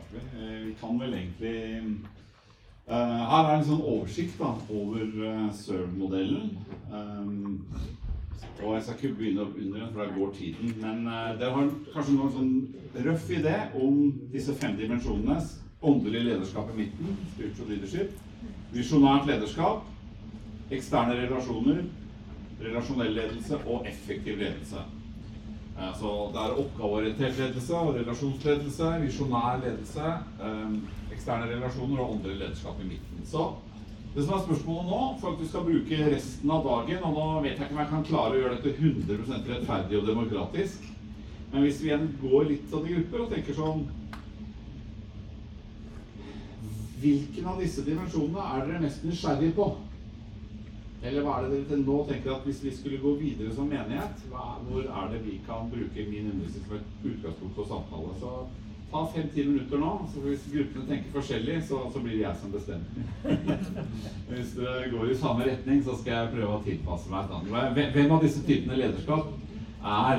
starter vi. Vi kan vel egentlig... her en sånn oversikt da, over serve-modellen. Og jeg skal ikke begynne opp under den, for da går tiden. Men dere har kanskje noen sånn røff idé om disse 5 dimensjonene. Åndelig lederskap i midten, spiritual leadership. Visjonært lederskap. Eksterne relasjoner. Relasjonell ledelse og effektiv ledelse. Så det oppgaveorientert ledelse og relasjonsledelse, visjonær ledelse, eksterne relasjoner og åndelig lederskap i midten. Så det som spørsmålet nå, for at vi skal bruke resten av dagen, og nå vet jeg ikke om jeg kan klare å gjøre dette 100% rettferdig og demokratisk, men hvis vi igjen går litt sånn i grupper og tenker sånn, hvilken av disse dimensjonene dere mest nysgjerrige på? Eller hva det dere til nå tenker at hvis vi skulle gå videre som menighet, hvor det vi kan bruke min undervisning som et utgangspunkt for samtale? Så ta 5-10 minutter nå, så hvis gruppene tenker forskjellig, så blir det jeg som bestemmer. Hvis det går i samme retning, så skal jeg prøve å tilpasse meg. Hvem av disse typene lederskap Her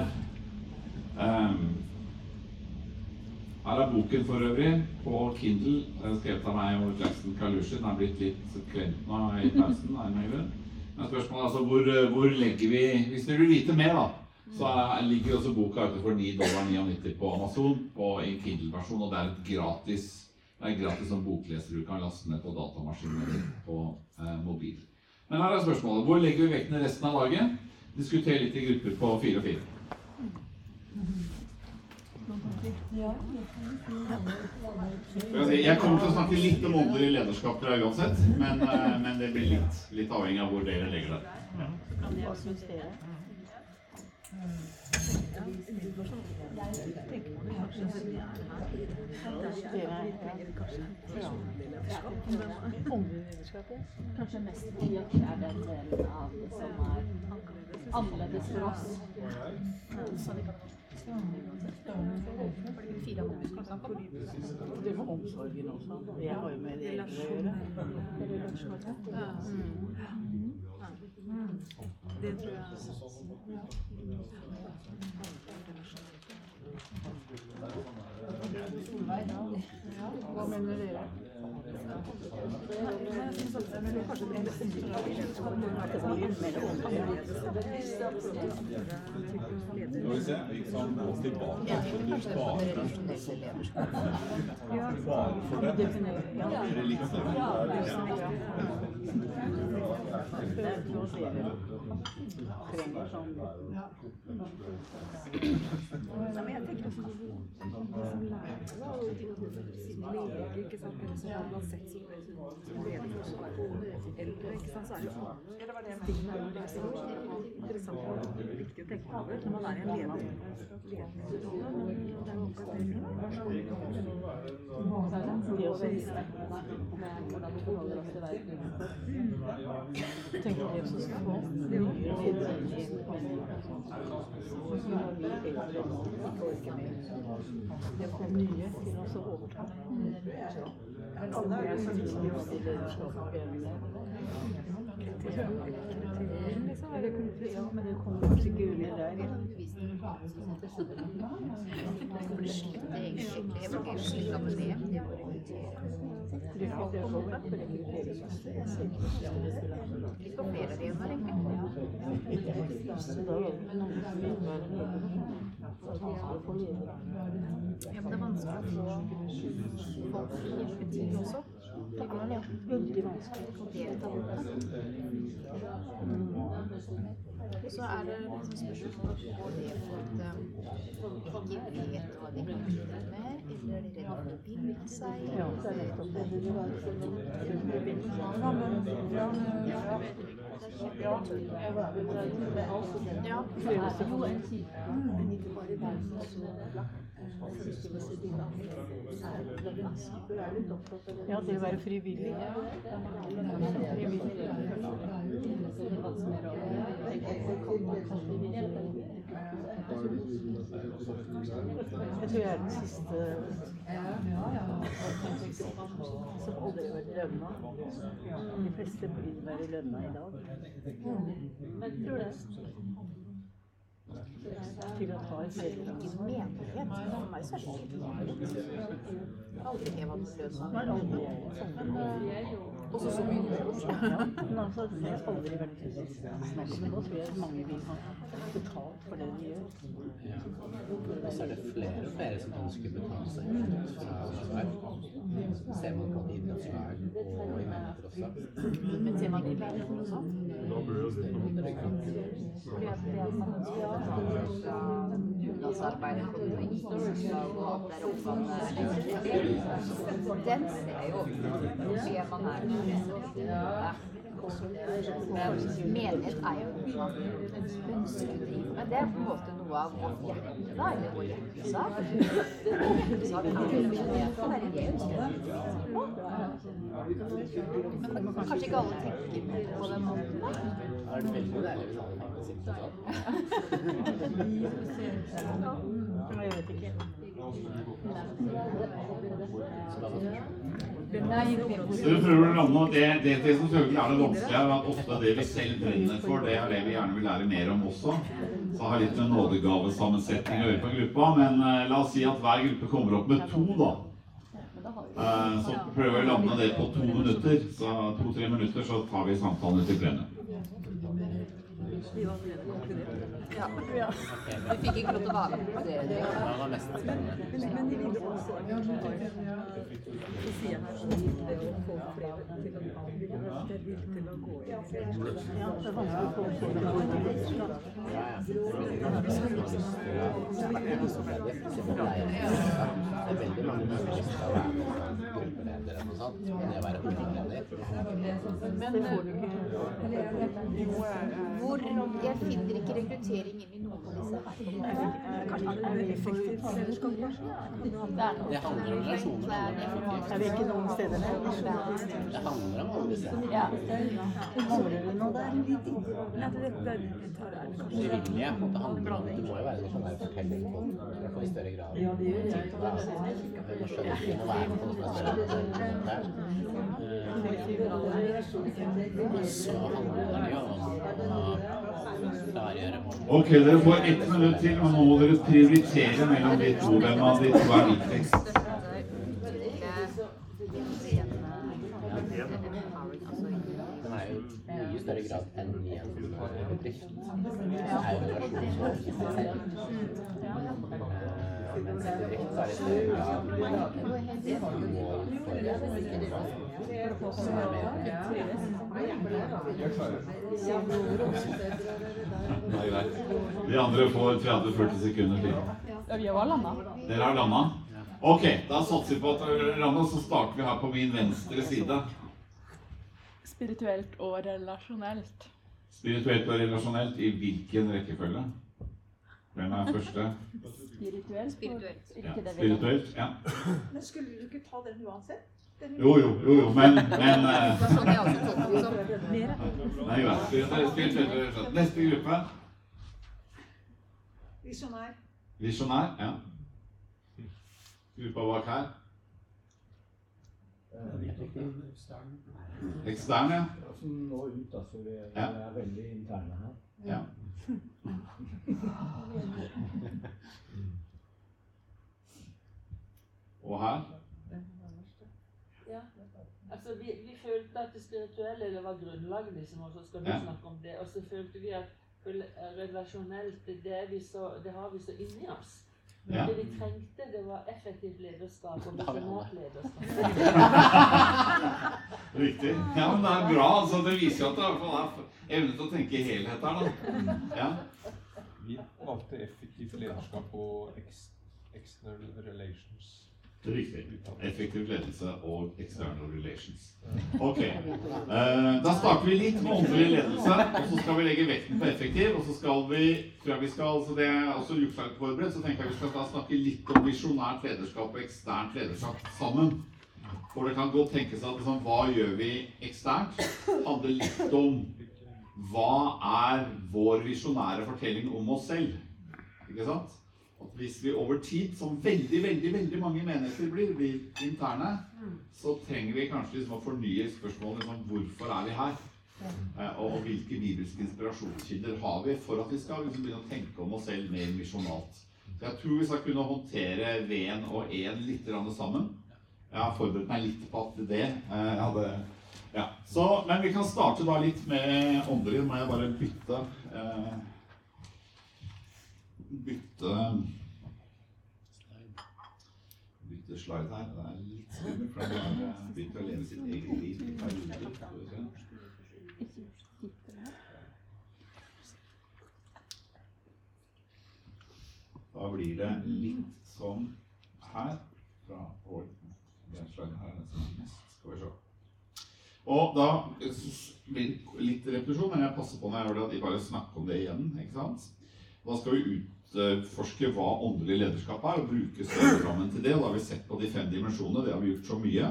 boken for øvrig på Kindle, skrevet av meg og Jackson Kalushin. Den blitt litt klemt nå i pausen. Men spørsmålet altså, hvor legger vi, hvis dere vil vite mer da, så ligger også boka ute for $9.99 på Amazon i Kindle-versjon, og det et gratis som bokleser du kan laste ned på datamaskinen på mobil. Men her spørsmålet, hvor legger vi vekten resten av dagen? Diskuter litt i grupper på 4 og 4. Jeg kommer til å snakke litt om åndelig lederskap til deg uansett, men det blir litt avhengig av hvor dere legger det. Kan jeg synes dere? Kanskje mest fordi den delen av det som annerledes for oss. Det var omsorgen også. Jeg har jo med det å gjøre. Det tror jeg Hva mener dere? Jeg synes at det kanskje det mest Skal vi se, vi kan gå tilbake til du bare for det. Litt sånn. Trenger sånn. Men jeg tenker også som lærer siden leger, ikke sant, eller som man har sett som leder for så eldre, ikke sant, så det sånn stigma liksom interessant og viktig å tenke over når man en leder. Det å vise hvordan vi forholder oss til verden. Tenk på det som skal få nye det kom nye til oss å overta. Alle så viktig å stille men det kommer kanskje ikke under der. Det blir slutt egentlig. Jeg var ikke slik med det. Det var håpet for rekruttering. Litt på flere arenaer, egentlig. Så da var det noen som ville være ledere. Ja, men det vanskelig å få hjelpetid også. Det veldig vanskelig å delta. Og så det liksom spørsmål på det for at ikke vet hva de kan gjøre med, eller de redd for å binde seg. Ja, det nettopp det. Det var ja, det å være frivillig. Jeg tror jeg den siste som aldri har vært lønna. De fleste blir være lønna i dag. Men jeg tror det. Til å ta et lederansvar. Ikke menighet, for meg så det aldri heva noen lønn. Også så mye. Men altså, det er aldri vært snakk om, men nå tror jeg mange vil ha betalt for det de gjør. Ja. Og så det flere og flere som ønsker betale seg ut fra Sverige. Ser man på idrettslag og i menigheter også. Men ser man i verden også? Fordi at det man ønsker fra bunadsarbeid og idrettslag og at det oppgående den ser jo fordi man menighet jo noe ønskedrivende. Det på en måte noe av vårt hjerte da, eller vår hjertesak. Hjertesak det menigheten, det det ønsker. Men kanskje ikke alle tenker på den måten da. Det veldig deilig hvis alle tenker sitt sånn. Jeg vet ikke. Så vi prøver å lande, det som selvfølgelig det vanskelige at ofte det vi selv brenner for, det det vi gjerne vil lære mer om også. Så har litt med nådegavesammensetning å gjøre på gruppa, men la oss si at hver gruppe kommer opp med 2 da. Så prøver vi å lande det på 2 minutter, så 2-3 minutter så tar vi samtalen ut i plenum. Ja. Vi fikk ikke lov til å være med på det. Det var mest spennende. Men de vil også, så sier han det å få flere til å gå inn. Ja, det er vanskelig å få flere til å gå inn. Det veldig mange mennesker som skal være med gruppeledere og sånt, men det være hovedleder. Hvor jeg finner ikke rekruttering inn i noen av disse her. Kanskje det er effektivt lederskap, kanskje? Det handler om relasjoner. Er vi ikke noen steder der? Det handler om alle disse. Ja. Mangler du noe der? Frivillige, på en måte handler om, det må jo være noe som forteller folk i større grad. Vi må skjønne at vi må være med på noe som større enn det. Så handler det jo om å klargjøre mål. Ok, dere får 1 minutt til, og nå må dere prioritere mellom de 2. Hvem av de 2 viktigst? Den jo i mye større grad enn i en bedrift. Det jo relasjonsvalg i seg selv. Mens i bedrift så det i større grad mål for som mer De andre får 30-40 sekunder til. Vi har landet. Dere har landet? Ok, da satser vi på at dere har landet, så starter vi her på min venstre side. Spirituelt og relasjonelt. Spirituelt og relasjonelt i hvilken rekkefølge? Hvem første? Spirituelt. Ja, spirituelt, ja. Men skulle du ikke ta den uansett? Jo, men... Sånn jeg også tolker det som. Nei, ja, spirituelt. Neste gruppe. Visjonær. Visjonær, ja. Gruppa bak her. Ekstern, ja. Som nå ut, altså vi veldig interne her. Ja. Og her? Ja, altså vi følte at det spirituelle var grunnlaget liksom, og så skal vi snakke om det, og så følte vi at relasjonelt, det har vi så inni oss. Men det vi trengte, det var effektivt lederskap og visjonært lederskap. Riktig. Ja, men det bra, altså det viser jo at det i hvert fall evne til å tenke helhet her da. Ja. Vi valgte effektivt lederskap og external relations. Riktig. Effektiv ledelse og external relations. Ok. Da starter vi litt med åndelig ledelse, og så skal vi legge vekten på effektiv, og så skal vi, tror jeg vi skal, så det også juksart forberedt, så tenker jeg vi skal da snakke litt om visjonært lederskap og eksternt lederskap sammen. For det kan godt tenkes at liksom, hva gjør vi eksternt? Handler litt om hva vår visjonære fortelling om oss selv. Ikke sant? At hvis vi over tid, som veldig mange menigheter blir interne, så trenger vi kanskje liksom å fornye spørsmålet liksom, hvorfor vi her? Og hvilke bibelske inspirasjonskilder har vi for at vi skal liksom, begynne å tenke om oss selv mer misjonalt. Så jeg tror vi skal kunne håndtere V1 og 1 litt sammen. Jeg har forberedt meg litt på at det ja. Men vi kan starte da litt med åndelig. Må jeg bare bytte slide her. Det er litt skummelt, for det har begynt å leve sitt eget liv i perioder. Da blir det litt sånn her fra den sliden her, den som er mest. Skal vi se. Og da blir det litt repetisjon, men jeg passer på når jeg gjør det at de bare snakker om det igjen, ikke sant? Da skal vi utforske hva åndelig lederskap er, og bruke størrelsesrammen til det. Da har vi sett på de 5 dimensjonene, det har vi gjort så mye.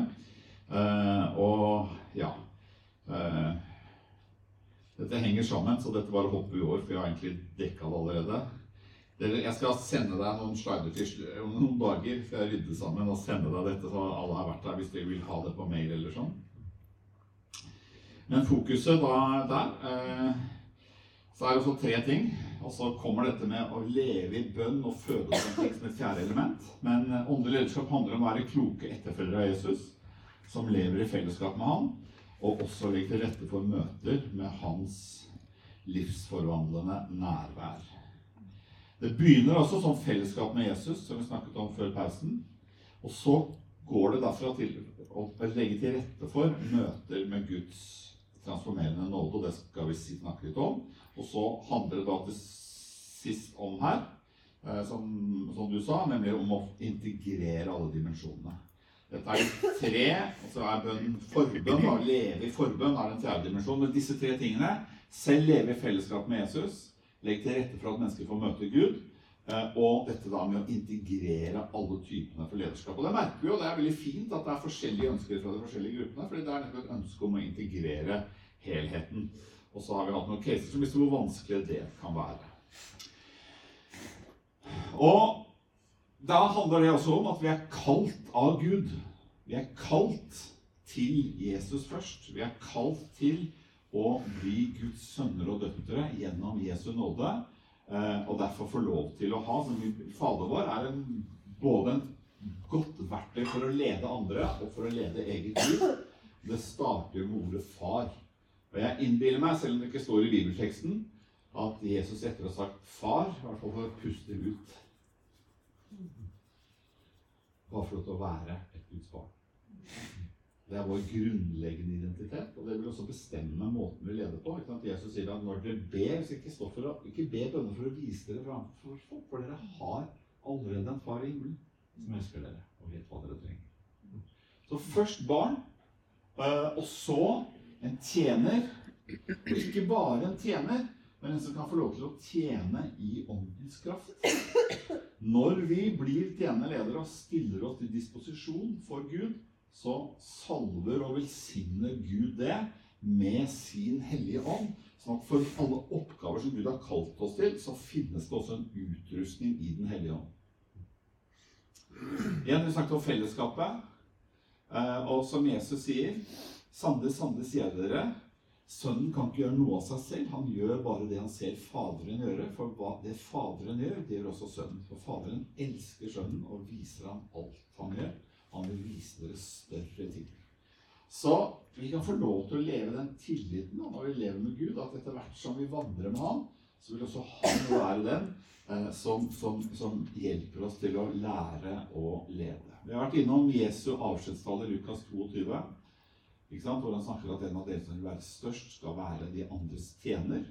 Dette henger sammen, så dette bare hopper vi over, for jeg har egentlig dekket det allerede. Jeg skal sende deg noen slider til om noen dager, for jeg rydder sammen og sende deg dette, så alle har vært der hvis dere vil ha det på mail eller sånn. Men fokuset da der, så er det også 3 ting. Og så kommer dette med å leve i bønn og føde som et 4. element. Men åndelig lederskap handler om å være kloke etterfølgere av Jesus, som lever i fellesskap med han, og også legger til rette for møter med hans livsforvandlende nærvær. Det begynner også som fellesskap med Jesus, som vi snakket om før pausen, og så går det derfra til å legge til rette for møter med Guds transformerende nåde, og det skal vi snakke litt om. Og så handler det da til sist om her, som du sa, nemlig om å integrere alle dimensjonene. Dette er 3, og så er bønn forbønn, da, leve i forbønn er den 4. dimensjonen. Men disse 3 tingene, selv leve i fellesskap med Jesus, legge til rette for at mennesker får møte Gud, og dette da med å integrere alle typene for lederskap. Og det merker vi jo, det er veldig fint at det er forskjellige ønsker fra de forskjellige gruppene, fordi det er nettopp et ønske om å integrere helheten. Og så har vi hatt noen caser som viser hvor vanskelig det kan være. Og da handler det også om at vi er kalt av Gud. Vi er kalt til Jesus først. Vi er kalt til å bli Guds sønner og døtre gjennom Jesu nåde, og derfor få lov til å ha, som Fader vår er både en godt verktøy for å lede andre og for å lede eget liv. Det starter med ordet far. Og jeg innbiller meg, selv om det ikke står i bibelteksten, at Jesus etter å ha sagt far, i hvert fall for å puste ut. Bare for å være et Guds barn. Det er vår grunnleggende identitet, og det vil også bestemme måten vi leder på. Jesus sier at når dere ber, så ikke be bønner for å vise dere framfor folk, for dere har allerede en far i himmelen som elsker dere og vet hva dere trenger. Så først barn, og så en tjener, og ikke bare en tjener, men en som kan få lov til å tjene i åndens kraft. Når vi blir tjenende ledere og stiller oss til disposisjon for Gud, så salver og velsigner Gud det med sin hellige ånd, sånn at for alle oppgaver som Gud har kalt oss til, så finnes det også en utrustning i den hellige ånd. Igjen, vi snakket om fellesskapet, og som Jesus sier, sannelig, sannelig sier dere, sønnen kan ikke gjøre noe av seg selv, han gjør bare det han ser faderen gjøre, for hva det faderen gjør, det gjør også sønnen. For faderen elsker sønnen og viser ham alt han gjør. Han vil vise dere større ting. Så vi kan få lov til å leve den tilliten når vi lever med Gud, at etter hvert som vi vandrer med han, så vil også han være den som hjelper oss til å lære å lede. Vi har vært innom Jesu avskjedstall i Lukas 22, hvor han snakker at en av dere som vil være størst skal være de andres tjener.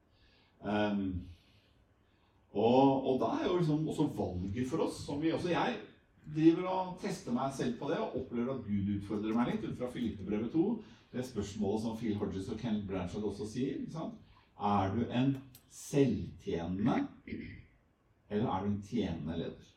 Og da er jo liksom også valget for oss, som vi også jeg driver og tester meg selv på det, og opplever at Gud utfordrer meg litt, ut fra Filippebrevet 2. Det er spørsmålet som Phil Hodges og Kenneth Branchard også sier, ikke sant? Er du en selvtjenende, eller er du en tjenende leder?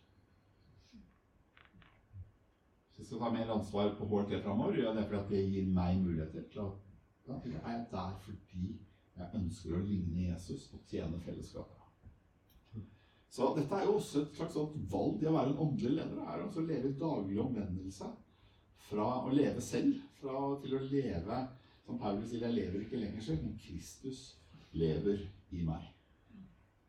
Så jeg skal ta mer ansvar på HRT fremover, gjør det fordi det gir meg muligheter til at da er jeg der fordi jeg ønsker å ligne Jesus og tjene fellesskapet. Så dette er jo også et slags valg til å være en åndelig leder. Det er altså å leve daglig omvendelse fra å leve selv, til å leve, som Paulus sier, jeg lever ikke lenger selv, men Kristus lever i meg.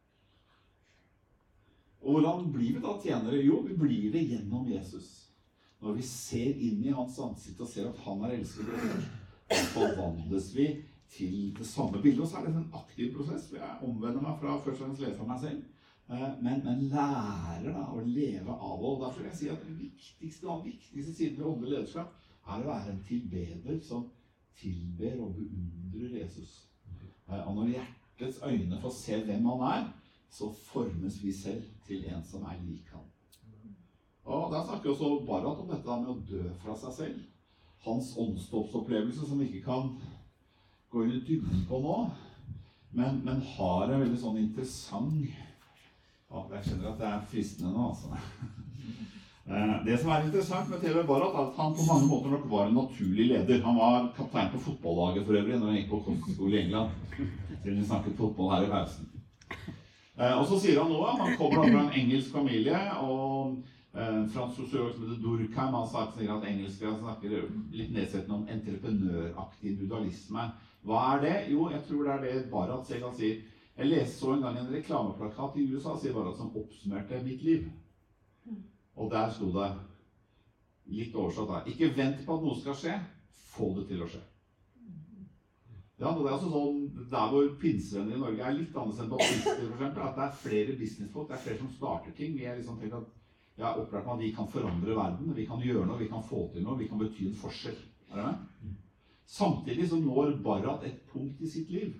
Og hvordan blir vi da tjenere? Jo, vi blir det gjennom Jesus. når vi ser inn i hans ansikt og ser at han elsket oss, så forvandles vi til det samme bildet. Og så det en aktiv prosess. Jeg omvender meg fra først og fremst leve for meg selv, men lærer da å leve av det. Og derfor vil jeg si at den viktigste siden ved åndelig lederskap å være en tilbeder som tilber og beundrer Jesus. Og når hjertets øyne får se hvem han så formes vi selv til en som lik han. Og der snakker også Barat om dette med å dø fra seg selv. Hans åndsdåpsopplevelse som vi ikke kan gå inn i dybden på nå, men har en veldig sånn interessant, jeg kjenner at det fristende nå, altså. Det som interessant med T.V. Barat at han på mange måter nok var en naturlig leder. Han var kaptein på fotballaget for øvrig når han gikk på kostskole i England, siden vi snakket fotball her i pausen. Og så sier han noe, han kommer fra en engelsk familie, og fransk sosiolog som heter Durkheim, han sier at engelskere snakker litt nedsettende om entreprenøraktig individualisme. Hva det? Jo, jeg tror det det Barat selv han sier. Jeg leste så en gang en reklameplakat i USA, sier Barat, som oppsummerte mitt liv. Og der stod det, litt oversatt da, ikke vent på at noe skal skje, få det til å skje. Ja, det altså sånn, der hvor pinsevenner i Norge litt annerledes enn baptister, for eksempel, at det flere businessfolk, det flere som starter ting. Vi liksom tenkt at jeg har opplevd med at vi kan forandre verden, vi kan gjøre noe, vi kan få til noe, vi kan bety en forskjell. Det med? Samtidig så når Barat et punkt i sitt liv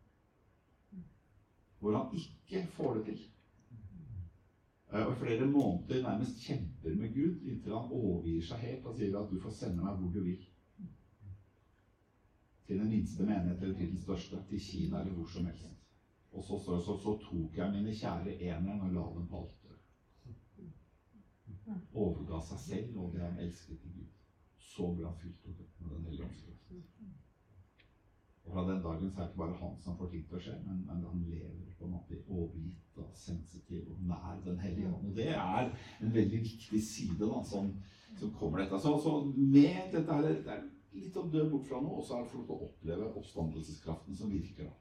hvor han ikke får det til. Og i flere måneder nærmest kjemper med Gud inntil han overgir seg helt og sier at du får sende meg hvor du vil. Til den minste menighet eller til den største, til Kina eller hvor som helst. Og så tok jeg mine kjære eneren og la dem på alteret. Overga seg selv og det han elsket i Gud. Så ble han fylt opp med den hellige åndskraft. Og fra den dagen så det ikke bare han som får ting til å skje, men han lever på en måte overgitt og sensitiv og nær den hellige ånd. Og det en veldig viktig side da, som kommer dette. Så med dette her, det litt å dø bort fra noe, og så det for å oppleve oppstandelseskraften som virker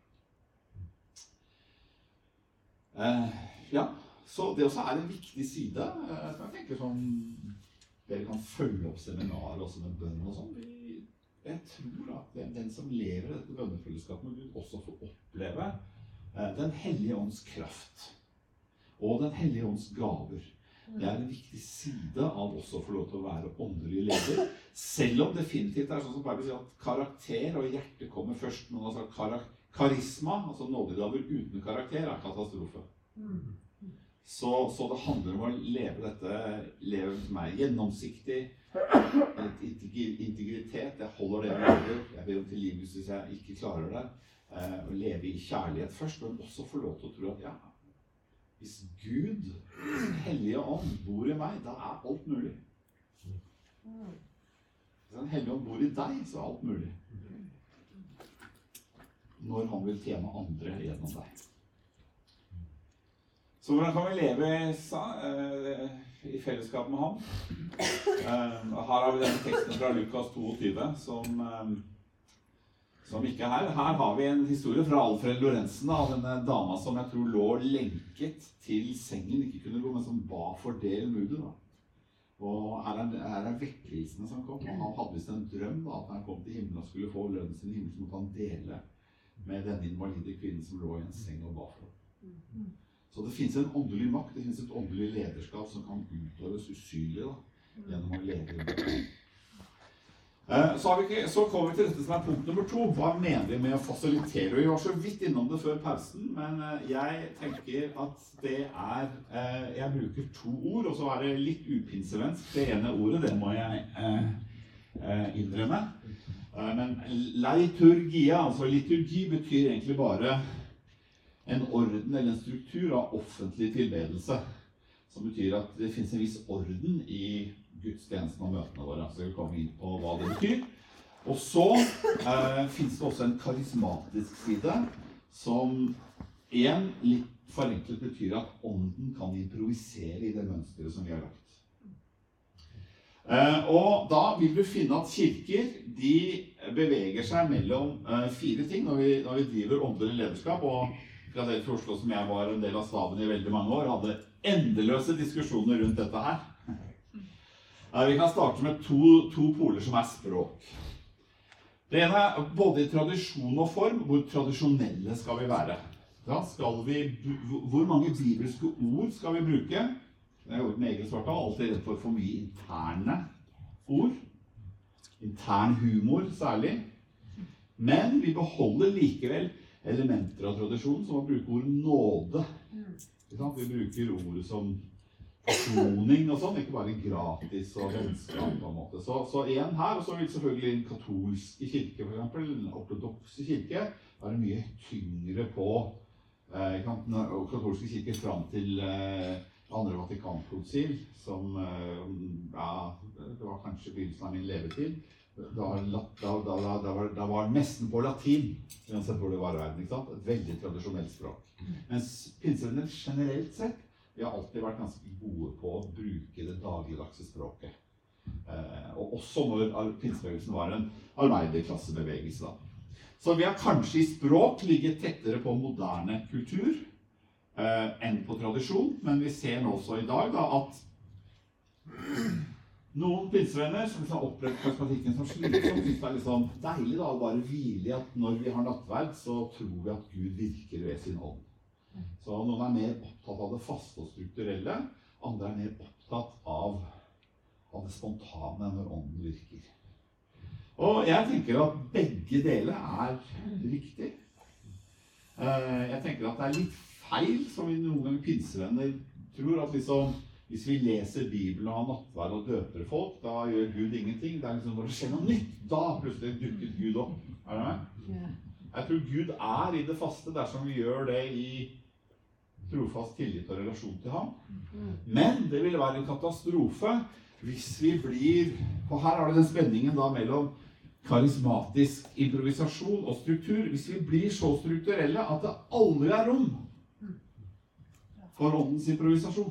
da. Ja, så det også en viktig side, som jeg tenker sånn, dere kan følge opp seminarer også med bønn og sånn. Jeg tror at den som lever dette bønnefellesskapet med Gud også får oppleve den hellige ånds kraft og den hellige ånds gaver. Det en viktig side av også å få lov til å være åndelig leder, selv om definitivt sånn som Bibelen sier at karakter og hjerte kommer først, men altså karisma, altså nådegaver uten karakter, katastrofe. Så det handler om å leve som gjennomsiktig, integritet, jeg holder det jeg lever, jeg ber om tilgivelse hvis jeg ikke klarer det, å leve i kjærlighet først, men også få lov til å tro at hvis Gud, den hellige ånd, bor i meg, da alt mulig. Hvis den hellige ånd bor i deg, så alt mulig. Når han vil tjene andre gjennom deg. Så hvordan kan vi leve i fellesskap med ham? Her har vi denne teksten fra Lukas 22 som ikke her. Her har vi en historie fra Alfred Lorentzen av denne dama som jeg tror lå lenket til sengen, ikke kunne gå, men som ba for det mudet. Og her vekkelsene som kom, og han hadde vist en drøm da, at han kom til himmelen og skulle få lønnen sin i himmelen, så måtte han dele med denne invalide kvinnen som lå i en seng og ba for. Så det finnes en åndelig makt, det finnes et åndelig lederskap som kan utøves usynlig da, gjennom å leve i det. Så kommer vi til dette som punkt nummer 2. Hva mener vi med å fasilitere? Vi var så vidt innom det før pausen, men jeg tenker at det jeg bruker 2 ord, og så det litt upinsevensk. Det ene ordet, det må jeg innrømme. Men liturgia, altså liturgi betyr egentlig bare en orden eller en struktur av offentlig tilbedelse, som betyr at det finnes en viss orden i gudstjenesten og møtene våre, så jeg vil komme inn på hva det betyr. Og så finnes det også en karismatisk side, som litt forenklet betyr at ånden kan improvisere i det mønstret som vi har lagt. Og da vil du finne at kirker, de beveger seg mellom 4 ting når vi driver åndelig lederskap, og Philadelphia Oslo, som jeg var en del av staben i veldig mange år, hadde endeløse diskusjoner rundt dette her. Vi kan starte med to poler som språk. Det ene både i tradisjon og form. Hvor tradisjonelle skal vi være? Da hvor mange bibelske ord skal vi bruke? Det er jo et meget svart av, alltid redd for mye interne ord. Intern humor særlig. Men vi beholder likevel elementer av tradisjonen, som å bruke ord nåde. Vi bruker ordet som forsoning og sånn, ikke bare gratis og vennskap på en måte. Så igjen her, og så vil selvfølgelig den katolske kirke, for eksempel, den ortodokse kirke, være mye tyngre på katolske kirke fram til andre Vatikankonsil, som det var kanskje begynnelsen av min levetid. Da var nesten på latin, uansett hvor det var i verden, ikke sant? Et veldig tradisjonelt språk. Mens pinsevenner generelt sett, vi har alltid vært ganske gode på å bruke det dagligdagse språket. Og også når pinsebevegelsen var en arbeiderklassebevegelse. Så vi har kanskje i språk ligget tettere på moderne kultur enn på tradisjon, men vi ser nå også i dag at noen pinsevenner som oppretter karismatikken som slitsom, synes det er deilig da, å bare hvile i at når vi har nattverd, så tror vi at Gud virker ved sin ånd. Så noen er mer opptatt av det faste og strukturelle, andre er mer opptatt av det spontane når ånden virker. Og jeg tenker at begge deler riktig. Jeg tenker at det litt feil, som vi noen ganger pinsevenner tror, at hvis vi leser Bibelen og har nattverd og døper folk, da gjør Gud ingenting. Det når det skjer noe nytt, da plutselig dukker Gud opp. Er det med? Jeg tror Gud i det faste dersom vi gjør det i trofast tillit og relasjon til ham. Men det vil være en katastrofe hvis vi blir, og her har det den spenningen da mellom karismatisk improvisasjon og struktur, hvis vi blir så strukturelle at det aldri rom for åndens improvisasjon.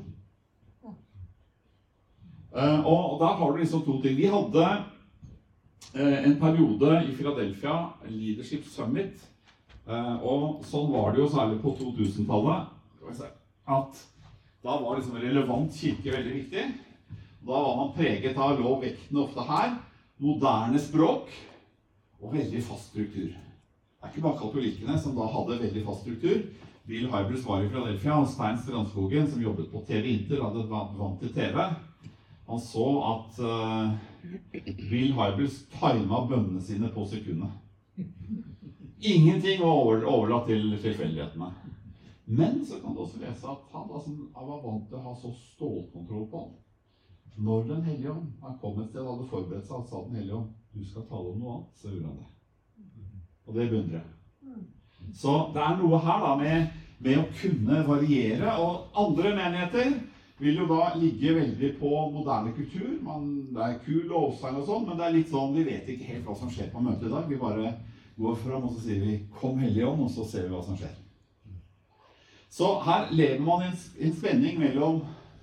Og der har du to ting. Vi hadde en periode i Philadelphia, Leadership Summit, og sånn var det jo særlig på 2000-tallet, at da var relevant kirke veldig viktig. Da var man preget av lå vekten ofte her, moderne språk og veldig fast struktur. Det ikke bare katolikkene som da hadde veldig fast struktur. Bill Hybels var i Philadelphia, og Stein Strandskogen, som jobbet på TV Inter, hadde vant til TV. Han så at Bill Hybels timet bønnene sine på sekundet. Ingenting var overlatt til tilfeldighetene. Men så kan du også lese at han var vant til å ha så stålkontroll på han. Når den hellige ånd kom et sted og hadde forberedt seg, sa den hellige ånd, du skal tale om noe annet, så gjorde han det. Og det beundrer jeg. Så det noe her da med å kunne variere, og andre menigheter vil jo da ligge veldig på moderne kultur. Det kul lovsang og sånn, men det litt sånn, vi vet ikke helt hva som skjer på møtet i dag. Vi bare går fram, og så sier vi, kom hellige ånd, og så ser vi hva som skjer. Så her lever man en spenning mellom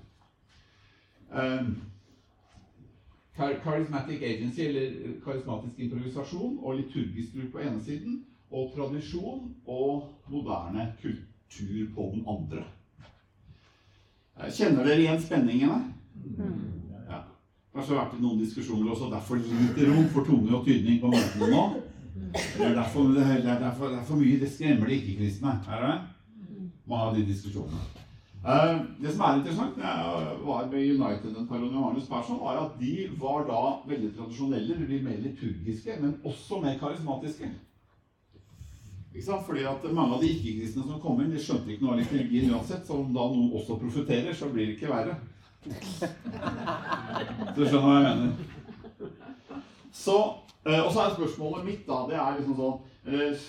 charismatic agency, eller karismatisk improvisasjon, og liturgisk bruk på ene siden, og tradisjon og moderne kultur på den andre. Kjenner dere igjen spenningene? Ja. Kanskje har vært noen diskusjoner også, derfor lite rom for tunge og tydning på møtene nå. Det derfor mye, det skremmer de ikke-kristne, det? Mange av de diskusjonene. Det som interessant, når jeg var med United en periode med Magnus Persson, var at de var da veldig tradisjonelle, de mer liturgiske, men også mer karismatiske. Ikke sant? Fordi at mange av de ikke-kristne som kom inn, de skjønte ikke noe av liturgien uansett, så om da noen også profeterer, så blir det ikke verre. Så du skjønner hva jeg mener. Så, og så spørsmålet mitt da, det liksom sånn,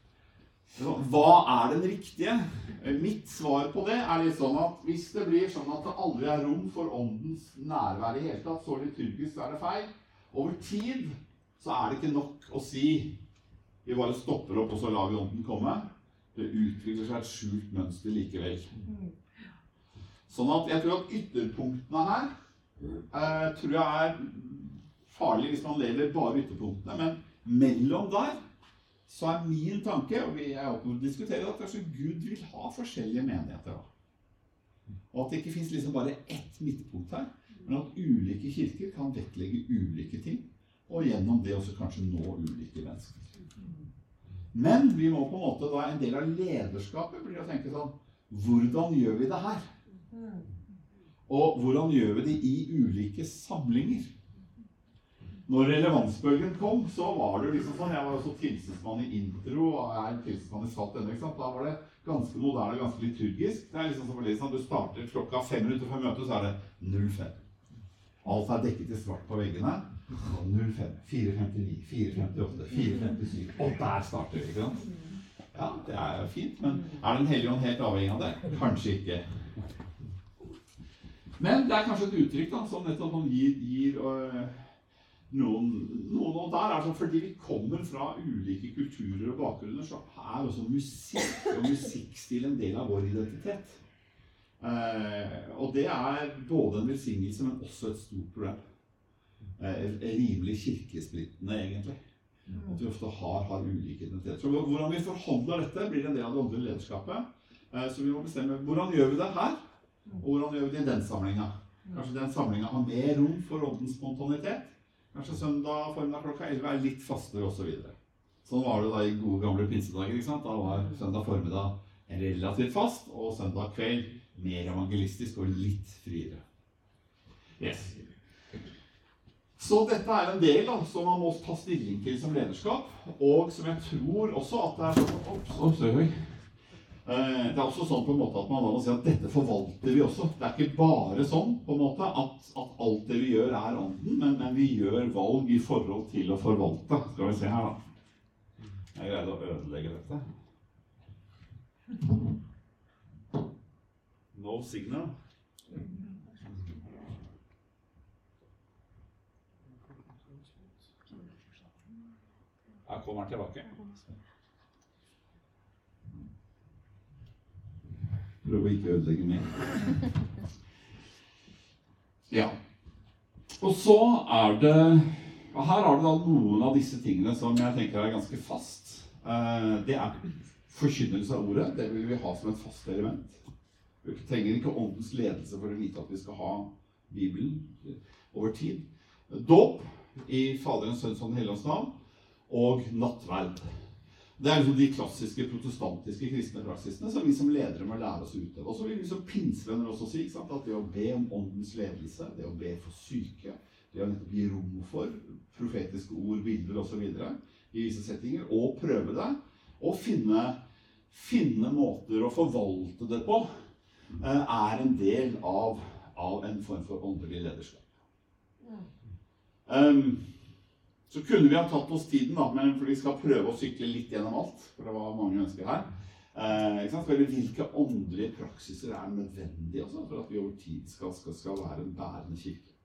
hva den riktige? Mitt svar på det litt sånn at hvis det blir sånn at det aldri rom for åndens nærvær i hele tatt, så liturgisk det feil. Over tid så det ikke nok å si vi bare stopper opp og så lar vi ånden komme. Det utvikler seg et skjult mønster likevel. Sånn at jeg tror at ytterpunktene her tror jeg farlig hvis man lever bare ytterpunktene, men mellom der så min tanke, og vi oppe å diskutere at kanskje Gud vil ha forskjellige menigheter da. Og at det ikke finnes liksom bare ett midtpunkt her, men at ulike kirker kan vektlegge ulike ting, og gjennom det også kanskje nå ulike mennesker. Men vi må på en måte, da en del av lederskapet blir å tenke sånn, hvordan gjør vi det her? Og hvordan gjør vi det i ulike samlinger? Når relevansbølgen kom, så var det liksom sånn, jeg var også tilsynsmann i intro, og jeg er tilsynsmann i Salt ennå, ikke sant? Da var det ganske moderne, ganske liturgisk. Det er liksom som å lese at du starter klokka 5 minutter før møtet, så er det 05. Alt er dekket i svart på veggene. 05, 459, 458, 457, og der starter vi, ikke sant? Ja, det er jo fint, men er Den hellige ånd helt avhengig av det? Kanskje ikke. Men det er kanskje et uttrykk da, som nettopp gir noen, og der er sånn, fordi vi kommer fra ulike kulturer og bakgrunner, så er også musikk og musikkstil en del av vår identitet. Og det er både en velsignelse, men også et stort problem. Rimelig kirkesplittende, egentlig. At vi ofte har ulike identiteter. Så hvordan vi forhandler dette blir en del av det åndelige lederskapet. Så vi må bestemme, hvordan gjør vi det her? Og hvordan gjør vi det i den samlingen? Kanskje den samlingen har mer rom for åndens spontanitet? Kanskje søndag formiddag klokka 11 er litt fastere og så videre. Sånn var det da i gode gamle pinsedager, ikke sant? Da var søndag formiddag relativt fast, og søndag kveld mer evangelistisk og litt friere. Yes. Så dette er en del da, som man må ta stilling til som lederskap, og som jeg tror også at det er det er også sånn på en måte at man da må si at dette forvalter vi også. Det er ikke bare sånn på en måte at alt det vi gjør er ånden, men vi gjør valg i forhold til å forvalte. Skal vi se her da. Jeg greide å ødelegge dette. No signal. Jeg kommer tilbake. Prøv å ikke ødelegge mer. Ja. Og så er det, og her har du da noen av disse tingene som jeg tenker er ganske fast. Det er forkynnelse av ordet, det vil vi ha som et fast element. Vi trenger ikke åndens ledelse for å vite at vi skal ha Bibelen over tid. Dåp i Faderens, Sønns og Den hellige ånds navn, og nattverd. Det er liksom de klassiske protestantiske kristne praksisene som vi som ledere må lære oss ut av. Og så vil vi som pinsevenner også si, ikke sant, at det å be om åndens ledelse, det å be for syke, det å nettopp gi rom for profetiske ord, bilder og så videre i visse settinger, og prøve det, og finne måter å forvalte det på, er en del av en form for åndelig lederskap. Så kunne vi ha tatt oss tiden da, men for vi skal prøve å sykle litt gjennom alt, for det var mange mennesker her. Hvilke åndelige praksiser er nødvendige også, for at vi over tid skal være en bærende kirke.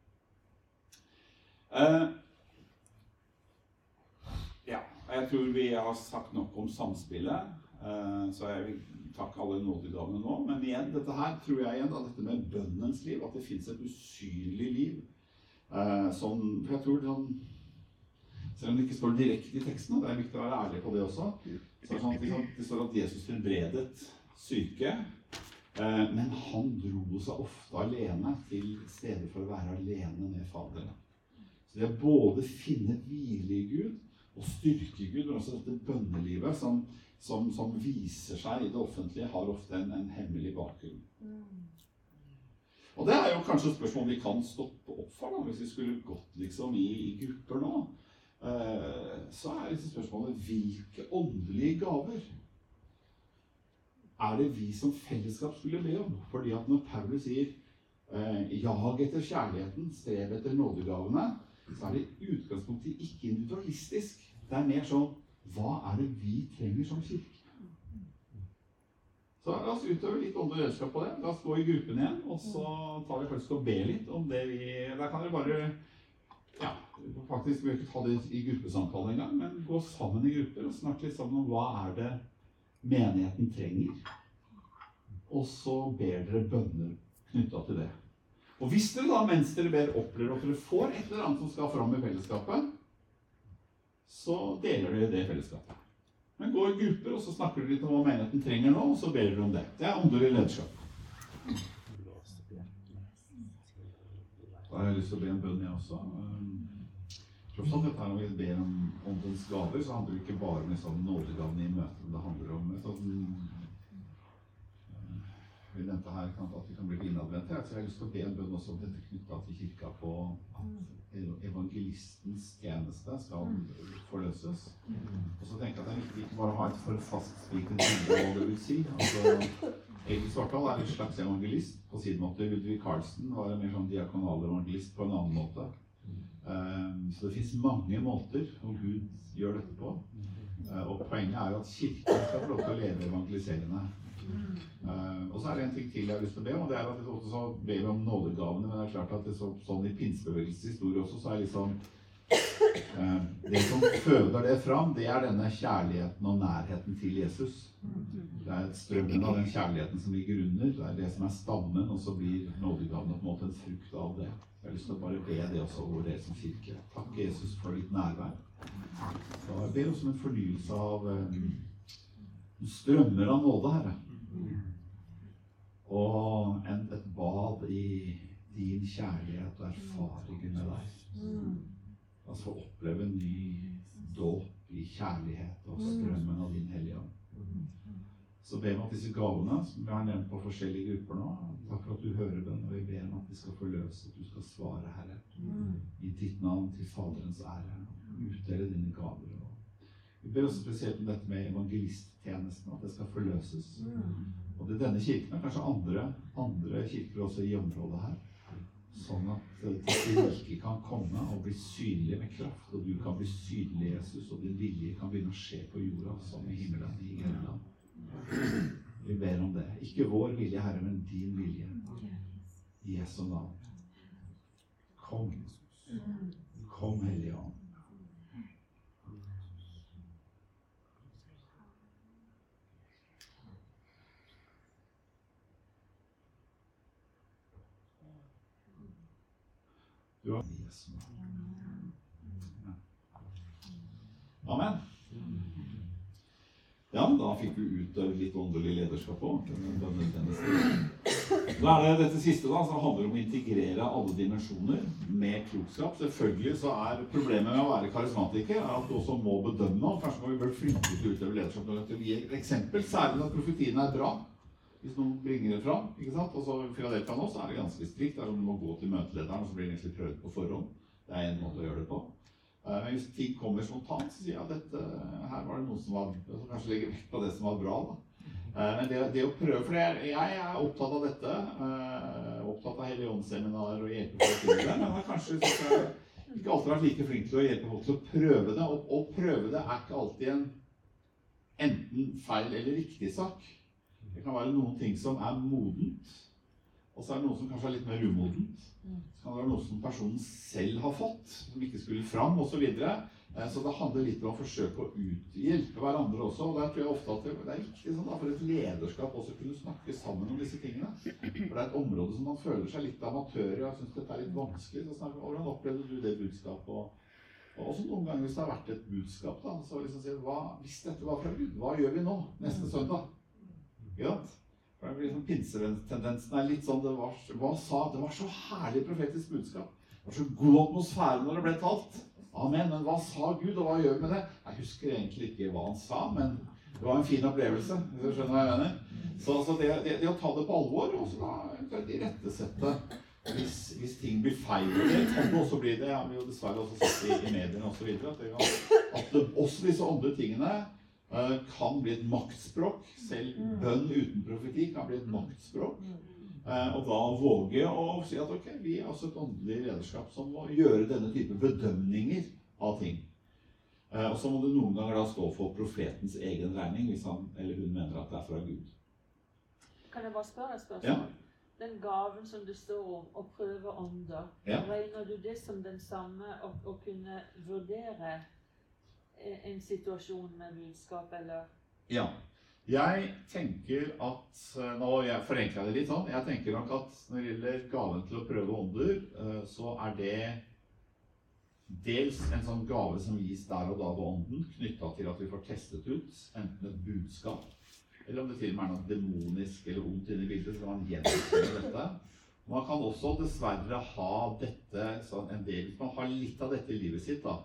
Ja, jeg tror vi har sagt nok om samspillet, så jeg vil takke alle nådegavene nå, men igjen, dette her tror jeg igjen, dette med bønnens liv, at det finnes et usynlig liv, som jeg tror sånn, selv om det ikke står direkte i teksten, og det er viktig å være ærlig på det også, så er det sånn at det står at Jesus helbredet syke, men han dro seg ofte alene til stedet for å være alene med Faderen. Så det er både finne hvile i Gud og styrke Gud, men også dette bønnelivet som viser seg i det offentlige, har ofte en hemmelig bakgrunn. Og det er jo kanskje et spørsmål vi kan stoppe opp for da, hvis vi skulle gått liksom i grupper nå. Så er disse spørsmålene, hvilke åndelige gaver er det vi som fellesskap skulle be om? Fordi at når Paulus sier jag etter kjærligheten, strev etter nådegavene, så er det i utgangspunktet ikke individualistisk. Det er mer sånn, hva er det vi trenger som kirke? Så la oss utøve litt åndelig lederskap på det. La oss gå i gruppen igjen, og så tar vi faktisk og be litt om det vi... Der kan dere bare... Ja, faktisk vil jeg ikke ta det i gruppesamtale en gang, men gå sammen i grupper og snakke litt sammen om hva er det menigheten trenger. Og så ber dere bønner knyttet til det. Og hvis dere da, mens dere ber, opplever at dere får et eller annet som skal fram i fellesskapet, så deler dere det i fellesskapet. Men gå i grupper, og så snakker dere litt om hva menigheten trenger nå, og så ber dere om det. Det er åndelig lederskap. Da har jeg lyst til å be en bønn jeg også. Tross alt dette her når vi ber om åndens gaver, så handler det ikke bare om liksom, nådegavene i møte, men det handler om vi nevnte her at vi kan bli innadvendte. Så jeg har lyst til å be en bønn også om dette knyttet til kirka på at evangelistens tjeneste skal forløses. Og så tenker jeg at det er viktig ikke bare å ha et for fastspikret bilde av hva det vil si. Altså, Egil Svartdal er en slags evangelist på sin måte. Ludvig Carlsen var en mer sånn diakonal evangelist på en annen måte. Så det finnes mange måter hvor Gud gjør dette på. Og poenget er jo at kirken skal få lov til å leve evangeliserende. Og så er det en ting til jeg har lyst til å be om, og det er at vi også ber om nådegavene, men det er klart at det er sånn i pinsebevegelsens historie også, så er liksom det som føder det fram, det er denne kjærligheten og nærheten til Jesus. Det er strømmen av den kjærligheten som ligger under, det er det som er stammen, og så blir nådegavene på en måte en frukt av det. Jeg har lyst til å bare be det også over dere som kirke. Takk Jesus for ditt nærvær. Så jeg ber også om en fornyelse av strømmer av nåde, Herre. Og et bad i din kjærlighet og erfaringer med deg. Altså oppleve en ny dåp i kjærlighet og strømmen av din hellige ånd. Så ber vi at disse gavene, som vi har nevnt på forskjellige grupper nå, takk for at du hører den, og vi ber om at vi skal forløse, at du skal svare, Herre, i ditt navn til Faderens ære, utdele dine gaver. Vi ber også spesielt om dette med evangelisttjenesten, at det skal forløses. Og det er denne kirken, og kanskje andre kirker også i området her, sånn at dette rike kan komme og bli synlig med kraft, og du kan bli synlig, Jesus, og din vilje kan begynne å skje på jorda, som i himmelen, i Grenland. Vi ber om det. Ikke vår vilje, Herre, men din vilje. I Jesu navn. Kom. Kom, Hellige Ånd. Du har Jesu navn. Amen. Ja, da fikk vi ut litt åndelig lederskap også. Da er det dette siste da, som handler om å integrere alle dimensjoner med klokskap. Selvfølgelig så er problemet med å være karismatiker er at du også må bedømme, og kanskje må vi bli flinke til å utøve lederskap. Til å gi et eksempel, særlig når profetiene er bra, hvis noen bringer det fram, ikke sant? Og så Philadelphia nå, så er det ganske strikt, det er om du må gå til møtelederen, og så blir det egentlig prøvd på forhånd. Det er en måte å gjøre det på. Men hvis ting kommer spontant, så sier jeg at her var det noe som var, kanskje legger vekt på det som var bra da. Men det å prøve, for jeg er opptatt av dette, opptatt av Helligåndsseminar og hjelpe folk til det, men jeg har kanskje ikke alltid vært like flink til å hjelpe folk til å prøve det, og prøve det er ikke alltid en enten feil eller riktig sak. Det kan være noen ting som er modent, og så er det noe som kanskje er litt mer umodent. Så kan det være noe som personen selv har fått, som ikke skulle fram, og så videre. Så det handler litt om å forsøke å hjelpe hverandre også, og der tror jeg ofte at det er viktig sånn, for et lederskap også kunne snakke sammen om disse tingene. For det er et område som man føler seg litt amatør i, og jeg synes dette er litt vanskelig. Så snakker vi, hvordan opplevde du det budskapet? Og også noen ganger hvis det har vært et budskap, da, så liksom si, hvis dette var fra Gud, hva gjør vi nå, neste søndag? Ja, for det blir sånn pinseventendensen er litt sånn, det var så herlig profetisk budskap. Det var så god atmosfære når det ble talt. Amen, men hva sa Gud, og hva gjør vi med det? Jeg husker egentlig ikke hva han sa, men det var en fin opplevelse, hvis du skjønner hva jeg mener. Så det å ta det på alvor, og så da irettesette hvis ting blir feil, det kan det også bli det. Jeg har jo dessverre også sett i mediene og så videre, at også disse andre tingene kan bli et maktspråk. Selv bønn uten profeti kan bli et maktspråk. Og da våge å si at ok, vi er også et åndelig lederskap som må gjøre denne type bedømninger av ting. Og så må det noen ganger da stå for profetens egen regning hvis han eller hun mener at det er fra Gud. Kan jeg bare spørre et spørsmål? Ja. Den gaven som det står om, å prøve ånder, regner du det som den samme å kunne vurdere en situasjon med budskap, eller? Ja. Jeg tenker at, nå jeg forenkler det litt sånn, jeg tenker nok at når det gjelder gaven til å prøve ånder, så er det dels en sånn gave som gis der og da ved ånden, knyttet til at vi får testet ut enten et budskap, eller om det til og med er noe demonisk eller ondt inne i bildet, så kan man gjennomføre dette. Man kan også dessverre ha dette, sånn en del, hvis man har litt av dette i livet sitt da,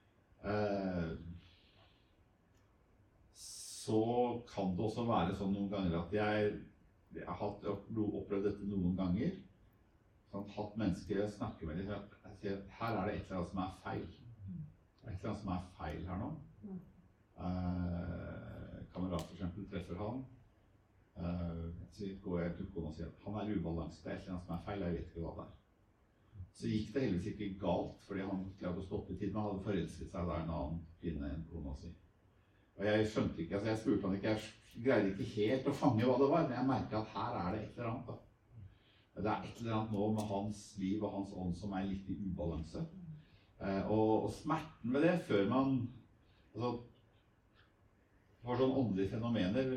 så kan det også være sånn noen ganger at jeg har opplevd dette noen ganger, sånn, hatt mennesker jeg snakker med, jeg sier, her er det et eller annet som er feil. Det er et eller annet som er feil her nå. Kamerat for eksempel treffer han, går jeg til kona og sier at han er ubalanse, det er et eller annet som er feil, jeg vet ikke hva det er. Så gikk det heldigvis ikke galt, fordi han klarte å stoppe i tiden, men han hadde forelsket seg der en annen kvinne enn kona si. Og jeg skjønte ikke, altså jeg spurte han ikke, jeg greide ikke helt å fange hva det var, men jeg merket at her er det et eller annet da. Det er et eller annet nå med hans liv og hans ånd som er litt i ubalanse. Og smerten ved det, før man altså, får sånne åndelige fenomener,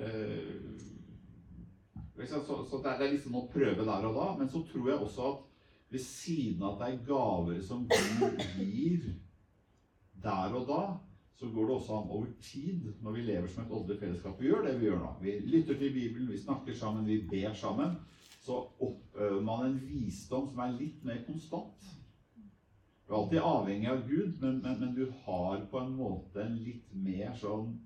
så det er liksom å prøve der og da, men så tror jeg også at ved siden av at det er gaver som Gud gir der og da, så går det også an over tid, når vi lever som et åndelig fellesskap. Vi gjør det vi gjør nå. Vi lytter til Bibelen, vi snakker sammen, vi ber sammen. Så oppøver man en visdom som er litt mer konstant. Du er alltid avhengig av Gud, men du har på en måte en litt mer sånn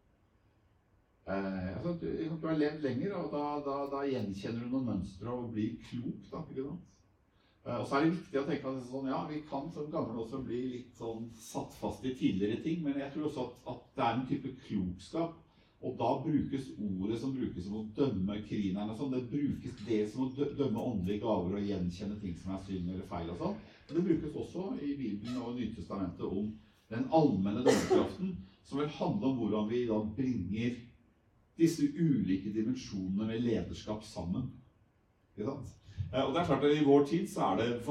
altså, du har levd lenger, og da gjenkjenner du noen mønstre og blir klok, da, ikke sant? Og så er det viktig å tenke at sånn, ja, vi kan som gamle også bli litt sånn satt fast i tidligere ting, men jeg tror også at det er en type klokskap, og da brukes ordet som brukes som å dømme krinerne, sånn. Det brukes det som å dømme åndelige gaver og gjenkjenne ting som er synd eller feil og sånn. Men det brukes også i Bibelen og Nytestamentet om den allmenne dømmekraften, som vil handle om hvordan vi da bringer disse ulike dimensjonene med lederskap sammen. Ikke sant? Og det er klart at i vår tid så er det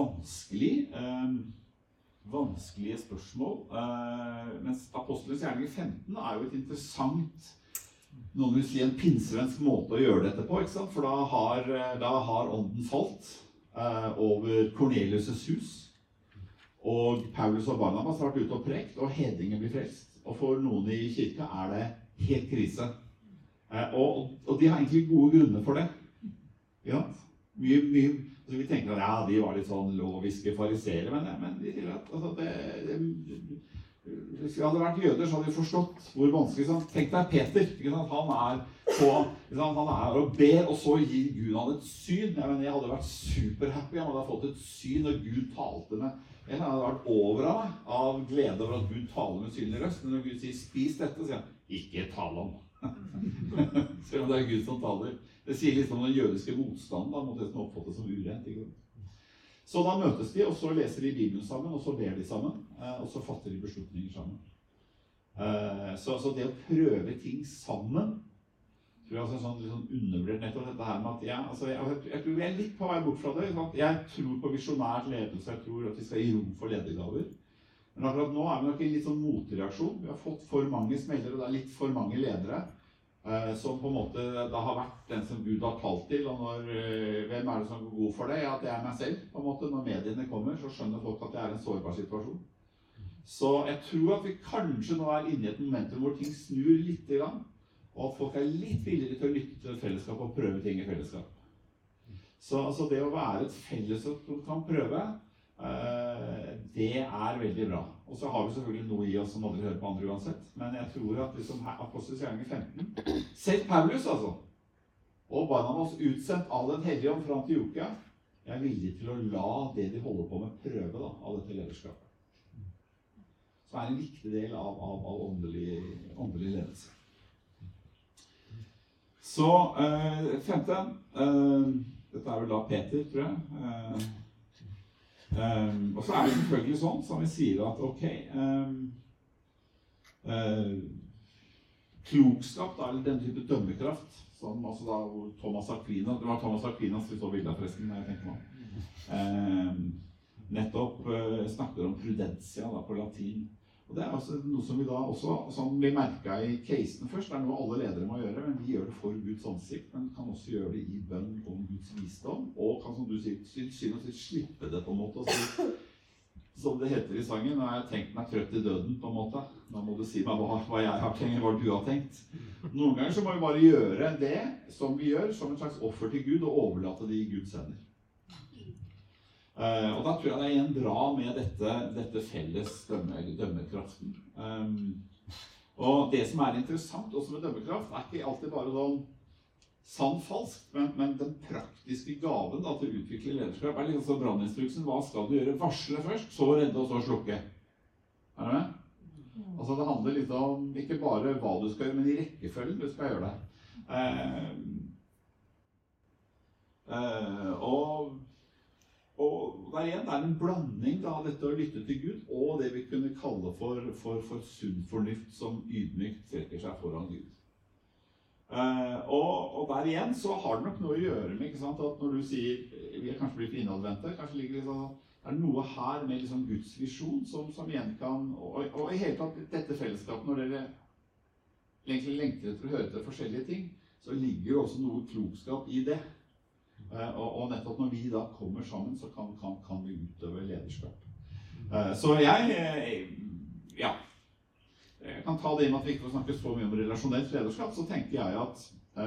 vanskelige spørsmål, mens Apostelens gjerning 15 er jo et interessant, noen vil si en pinsevensk måte å gjøre dette på, ikke sant? For da har ånden falt over Cornelius' hus, og Paulus og Barnabas har vært ute og prekt, og hedningen blir frelst, og for noen i kirka er det helt krise. Og de har egentlig gode grunner for det. Ja? Altså vi tenker at ja, de var litt sånn loviske farisere, men de sier at altså, hvis vi hadde vært jøder, så hadde vi forstått hvor vanskelig sånn. Tenk deg Peter, ikke sant? Han er og ber, og så gir Gud han et syn. Jeg hadde vært superhappy, han hadde fått et syn, og Gud talte med. Jeg hadde vært over av meg, av glede over at Gud taler med synlig røst. Men når Gud sier, spis dette, sier han, ikke tale om. Selv om det er Gud som taler. Det sier litt om den jødiske motstanden da, mot det som oppfattes som urent. Så da møtes de, og så leser de Bibelen sammen, og så ber de sammen, og så fatter de beslutninger sammen. Så det å prøve ting sammen, tror jeg er sånn undervurdert nettopp dette her med at jeg tror vi er litt på vei bort fra det. Jeg tror på visjonært ledelse, jeg tror at vi skal gi rom for ledergaver. Men akkurat nå er vi nok i en litt sånn motreaksjon. Vi har fått for mange smeller, og det er litt for mange ledere som på en måte da har vært den som Gud har kalt til. Og hvem er det som går god for det? Ja, det er meg selv. På en måte. Når mediene kommer, så skjønner folk at det er en sårbar situasjon. Så jeg tror at vi kanskje nå er inne i et momentum hvor ting snur litt i gang, og at folk er litt villige til å lytte til fellesskap og prøve ting i fellesskap. Så det å være et fellesskap som kan prøve, det er veldig bra. Og så har vi selvfølgelig noe i oss som aldri hører på andre uansett. Men jeg tror at liksom Apostelens gjerning 15, selv Paulus altså, og Barnabas utsendt av den hellige ånd fra Antiokia, er villig til å la det de holder på med prøve da, av dette lederskapet. Som er en viktig del av åndelig ledelse. Så femte, dette er vel da Peter, tror jeg. Og så er det selvfølgelig sånn, som vi sier at ok, klokskap, da, eller den type dømmekraft, som altså da Thomas Aquinas, det var Thomas Aquinas vi så bildet forresten, når jeg tenker meg. Nettopp snakker om prudentia da, på latin. Og det er altså noe som vi da også, som vi merket i casen først, det er noe alle ledere må gjøre, men vi gjør det for Guds ansikt, men kan også gjøre det i bønn om Guds visdom, og kan, som du sier, slippe det på en måte, og si, som det heter i sangen, nå har jeg tenkt meg trøtt i døden på en måte, da må du si meg hva jeg har tenkt, hva du har tenkt. Noen ganger så må vi bare gjøre det som vi gjør, som en slags offer til Gud, og overlate det i Guds hender. Og da tror jeg det er igjen bra med dette felles dømmekraften. Og det som er interessant også med dømmekraft er ikke alltid bare sånn sann-falskt, men den praktiske gaven da, til å utvikle lederskap er liksom som branninstruksen. Hva skal du gjøre? Varsle først, så redde og så slukke. Er det med? Altså det handler litt om ikke bare hva du skal gjøre, men i rekkefølgen du skal gjøre det. Og der igjen, det er en blanding da, dette å lytte til Gud og det vi kunne kalle for sunn fornuft som ydmykt trekker seg foran Gud. Og der igjen så har det nok noe å gjøre med, ikke sant, at når du sier vi er kanskje blitt innadvendte, kanskje ligger det sånn, er det noe her med liksom Guds visjon som igjen kan, og i hele tatt dette fellesskapet, når dere egentlig lengter etter å høre til forskjellige ting, så ligger det også noe klokskap i det. Og nettopp når vi da kommer sammen, så kan vi utøve lederskap. Så jeg kan ta det med at vi ikke får snakke så mye om relasjonelt lederskap, så tenker jeg at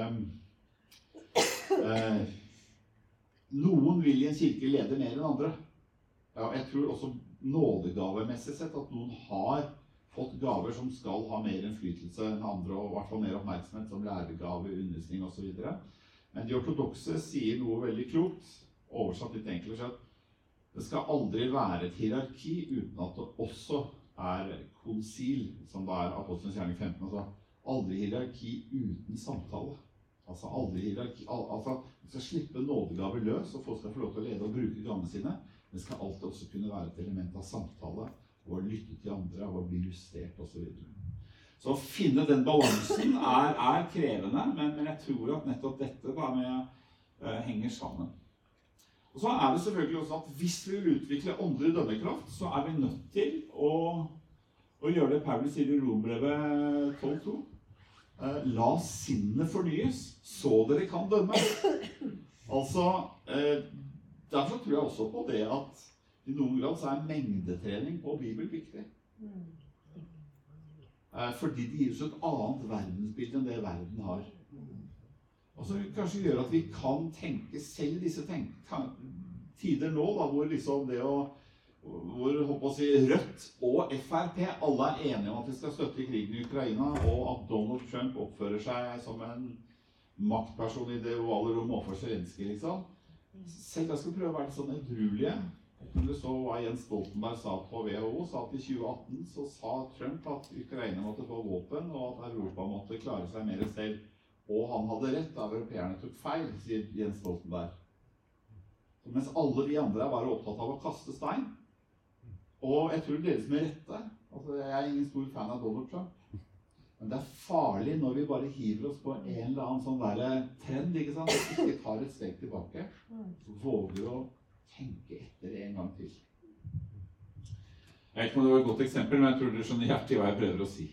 noen vil i en kirke lede mer enn andre. Ja, jeg tror også nådegavemessig sett at noen har fått gaver som skal ha mer innflytelse enn andre, og i hvert fall mer oppmerksomhet som læregave, undervisning og så videre. Men de ortodokse sier noe veldig klokt, oversatt litt enkelt, at det skal aldri være et hierarki uten at det også er konsil, som da er Apostelens gjerning 15, altså aldri hierarki uten samtale. Altså aldri hierarki, altså vi skal slippe nådegaver løs, og folk skal få lov til å lede og bruke gavene sine. Det skal alltid også kunne være et element av samtale, og å lytte til andre, og å bli justert og så videre. Så å finne den balansen er krevende, men jeg tror at nettopp dette da henger sammen. Og så er det selvfølgelig også at hvis vi vil utvikle åndelig dømmekraft, så er vi nødt til å gjøre det Paulus sier i Rombrevet 12:2. La sinnet fornyes, så dere kan dømme. Altså, derfor tror jeg også på det at i noen grad så er mengdetrening på Bibel viktig. Fordi det gir oss et annet verdensbilde enn det verden har. Og så kanskje gjør at vi kan tenke selv i disse tider nå, da, hvor liksom det hvor Rødt og FRP alle er enige om at vi skal støtte krigen i Ukraina, og at Donald Trump oppfører seg som en maktperson i det ovale rom overfor Zelenskyj, liksom. Selv jeg skal prøve å være litt sånn edruelige. Når du så hva Jens Stoltenberg sa på WHO, sa at i 2018 så sa Trump at Ukraina måtte få våpen, og at Europa måtte klare seg mer selv. Og han hadde rett, da europeerne tok feil, sier Jens Stoltenberg. Så mens alle de andre er bare opptatt av å kaste stein. Og jeg tror dere som er rette, altså jeg er ingen stor fan av Donald Trump, men det er farlig når vi bare hiver oss på en eller annen sånn der trend, ikke sant? Og ikke tar et steg tilbake, våger å tenke etter en gang til. Jeg vet ikke om det var et godt eksempel, men jeg tror dere skjønner hjertelig hva jeg prøver å si.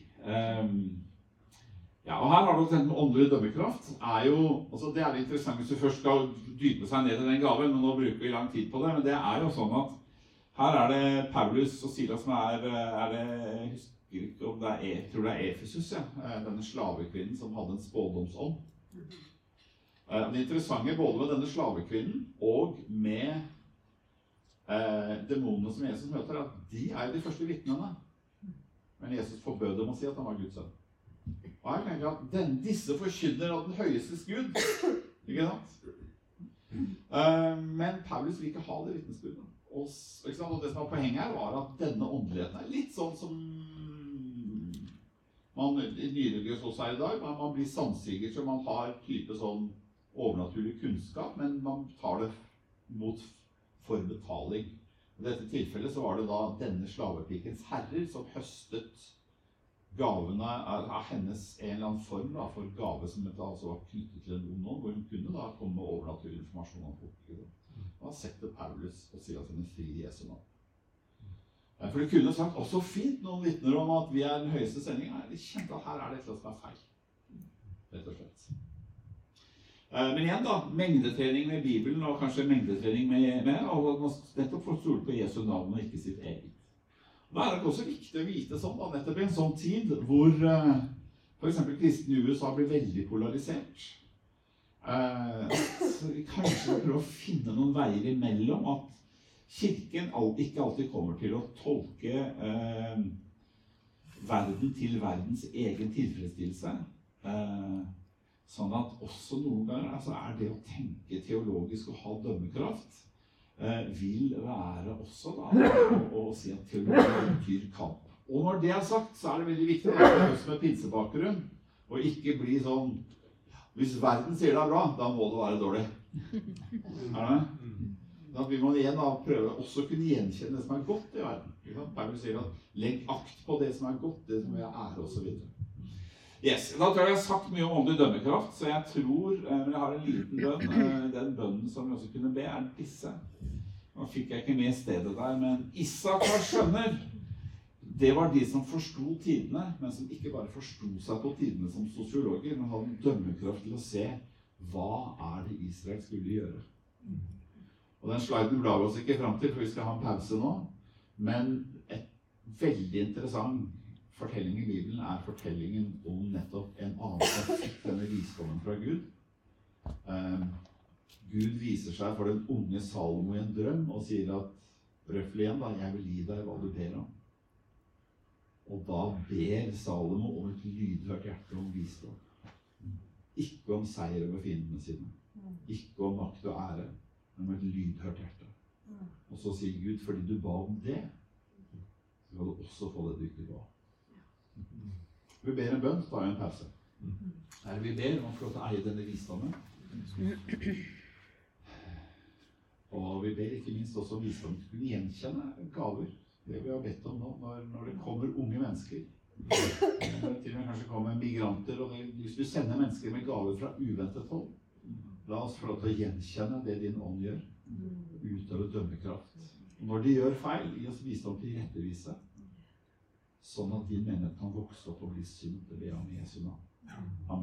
Og her har du den åndelige dømmekraft. Altså det er det interessant hvis du først skal dype seg ned i den gaven, men nå bruker vi lang tid på det, men det er jo sånn at her er det Paulus og Silas som jeg husker ikke om det jeg tror det er Efesus, denne slavekvinnen som hadde en spådomsånd. Det interessante både med denne slavekvinnen og med demonene som Jesus møter, at de er de første vitnene. Men Jesus forbød dem å si at han var Guds sønn. Og jeg tenker at disse forkynner av den høyestes Gud. Ikke sant? Men Paulus vil ikke ha det vitnesbyrdet. Og det som var poenget her var at denne åndeligheten er litt sånn som man i nyreligiøs også er i dag. Man blir sannsiger, så man har type sånn overnaturlig kunnskap, men man tar det mot for betaling. I dette tilfellet så var det da denne slavepikens herrer som høstet gavene av hennes en eller annen form da, for gave som altså var knyttet til en ond ånd, hvor hun kunne da komme med overnaturlig informasjon om folk. Da setter Paulus og sier at hun er fri i Jesu navn. For det kunne sagt også fint noen vitner om at vi er den høyeste sendingen. De kjente at her er det et eller annet som er feil. Rett og slett. Men igjen da, mengdetrening med Bibelen, og kanskje mengdetrening med og nettopp for å stole på Jesu navn og ikke sitt eget. Da er det også viktig å vite sånn da, nettopp i en sånn tid hvor for eksempel kristne i USA blir veldig polarisert. Så vi kanskje prøver å finne noen veier imellom at Kirken ikke alltid kommer til å tolke verden til verdens egen tilfredsstillelse. Sånn at også noen ganger altså det å tenke teologisk og ha dømmekraft vil være også da å si at teologi betyr kamp. Og når det sagt, så det veldig viktig å være oss med pinsebakgrunn, og ikke bli sånn, hvis verden sier det bra, da må det være dårlig. Det? Da vi må igjen da prøve også å kunne gjenkjenne det som godt i verden. Paulus sier at legg akt på det som godt, det som ære og så videre. Yes, da tror jeg har sagt mye om åndelig dømmekraft, så jeg tror, men jeg har en liten bønn, den bønnen som vi også kunne be disse. Nå fikk jeg ikke med stedet der, men Issachar skjønner, det var de som forstod tidene, men som ikke bare forstod seg på tidene som sosiologer, men hadde dømmekraft til å se hva det Israel skulle gjøre. Og den sliden blar vi oss ikke frem til, for vi skal ha en pause nå, men et veldig interessant fortelling i Bibelen fortellingen om nettopp en annen som fikk denne visdommen fra Gud. Gud viser seg for den unge Salomo i en drøm og sier at røffelig igjen da, jeg vil gi deg hva du ber om. Og da ber Salomo om et lydhørt hjerte om visdom. Ikke om seier over fiendene sine. Ikke om makt og ære, men om et lydhørt hjerte. Og så sier Gud, fordi du ba om det, så skal du også få det du ikke ba. Vi ber en bønn, så tar vi en pause. Vi ber om å få lov til å eie denne visdommen. Og vi ber ikke minst også om visdom til å kunne gjenkjenne gaver. Det vi har bedt om nå, når det kommer unge mennesker. Til og med kanskje kommer migranter, og hvis du sender mennesker med gaver fra uventet hold, la oss få lov til å gjenkjenne det din ånd gjør, utøve dømmekraft. Og når de gjør feil, gi oss visdom til rettevise, sånn at din menighet kan vokse opp og bli sunt. Det ber jeg om i Jesu navn. Amen.